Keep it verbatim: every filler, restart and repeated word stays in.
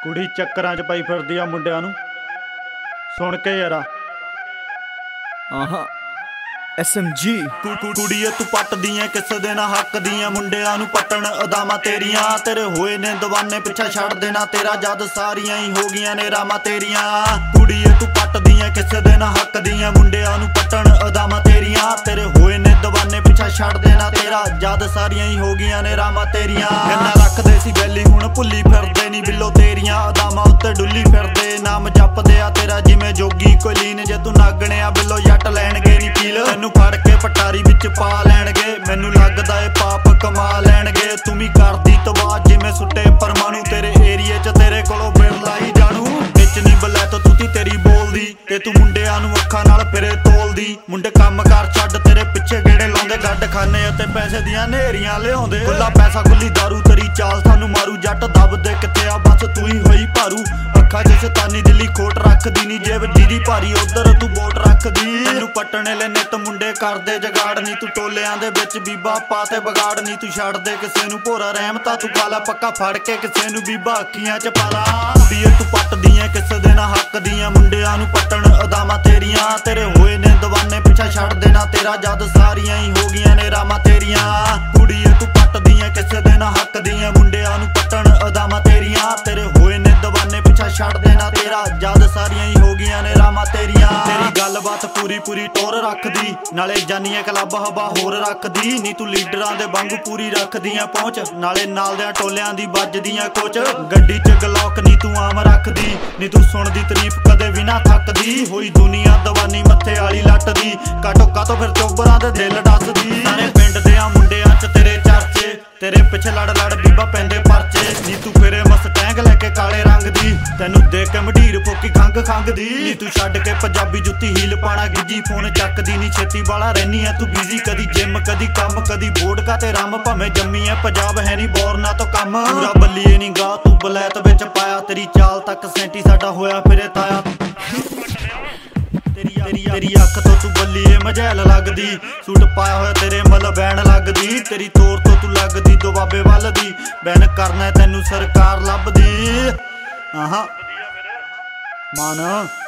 कुड़ी चक्करां च पाई फिरदी आ मुंडियां नूं सुन के यारा। आहा एस एम जी कुड़िए तू पटदी ऐ किसे दे ना हक दियां मुंडियां नूं पट्टण अदामां तेरियां तेरे होए ने दवाने पिछा छड़ देना तेरा जद सारियां ही हो गियां ने रामां तेरियां। कुड़िए तू पटदी ऐ किसे दे ना हक दियां मुंडियां नूं पट्टण अदामां तेरियां तेरे होए ने दवाने पिछा छड़ देना तेरा जद सारियां ही हो गियां ने रामां तेरियां। गन्ना रखदे सी बैली हुण भुल्ली फिरदे नी बिल्लो तेरियां अदामां उत्ते डुल्ली फिरदे नाम जपदे आ तेरा जिवें जोगी कोई लीन जे तू नागणे आ बिल्लो जट लैणगे नी पील तैनू फड़ के पटारी विच पा लैणगे मैनू लगदा ए पाप कमा लैणगे तू भी करदी तबाह जिवें सुट्टे परमाणु तेरे एरिए च तेरे कोलों बिरला ही जानू विच नी बलैत तुती तेरी बोलदी ते तू मुंडियां नू अखां नाल फिरे तोलदी मुंडे काम कर छड्ड तेरे पिछे गेड़े लाउंदे गड्ड खाने ते पैसे दियां नेरियां लिआउंदे खुला पैसा खुली दारू तेरी चाल सानू मारू जट दबदे किथे आ बस तू ही होई भारू अखां च शैतानी दिली खोट रखदी नी जेब दीदी भारी उधर तू वोट रखदी तैनू पट्टणे ले नित मुंडे करदे जगाड़ नी तू टोलियां दे विच बीबा पाते बगाड़ नी तू छड्ड दे किसे नू भोरा रहमता तू खाला पक्का फड़ के किसे नू बीबा अखियां च पाला कुड़िए तू पटदी ऐ किसे दे ना हक दियां मुंडियां नू पट्टण अदामां तेरियां तेरे होए ने दवाने पिछा छड़ देना तेरा जद सारियां ही हो गियां ने रामां तेरियां। कुड़िए तू पटदी ऐ किसे दे ना हक दियां मुंडियां नू पट्टण अदामां तेरियां तेरे होए ने दवाने पिछा छड़ देना तेरा जद सारियां ही हो गियां ने रामां तेरियां। तेरी गलबात पूरी पूरी टोर रखदी नाले जानिए क्लब हवा होर रखदी नी तू लीडरां दे वांगू पूरी रखदियां पहुंच नाले नाल दे टोलियां दी बजदियां कोच गड्डी च गलौक नी तू आम रखदी नी तू सुणदी तारीफ कदे भी ना थकदी होई दुनिया दवानी मत्थे वाली लटदी काटो कातो फिर चोबरां दे दिल डसदी सारे पिंड दे आ मुंडियां च तेरे चर्चे तेरे पिछे लड़ लड़ बीबा पैंदे परचे नी तू फिरे मस्टैंग लैके काले रंग दी तैनू देख के मढीर फोकी खंग खंग दी नी तू छड्ड के पंजाबी जुत्ती हील पाना गिज्जी फोन चकदी नी छेती वाला रहनी है तू बिजी कदी जिम कदी कम कदी वोडका ते रम भावें जम्मी है पंजाब है नी बोरना तो कम पूरा बल्लीए नी गा तू बलैत विच पाया तेरी चाल तक सैंटी साडा होया फिरे ताया तेरी अख तो तू बल्लीए मझैल लगदी सूट पाया होया तेरे मल बैन लगदी तेरी तोर तो तू लगदी दुआबे वल दी बैन करना तैनू सरकार लभदी आहा मान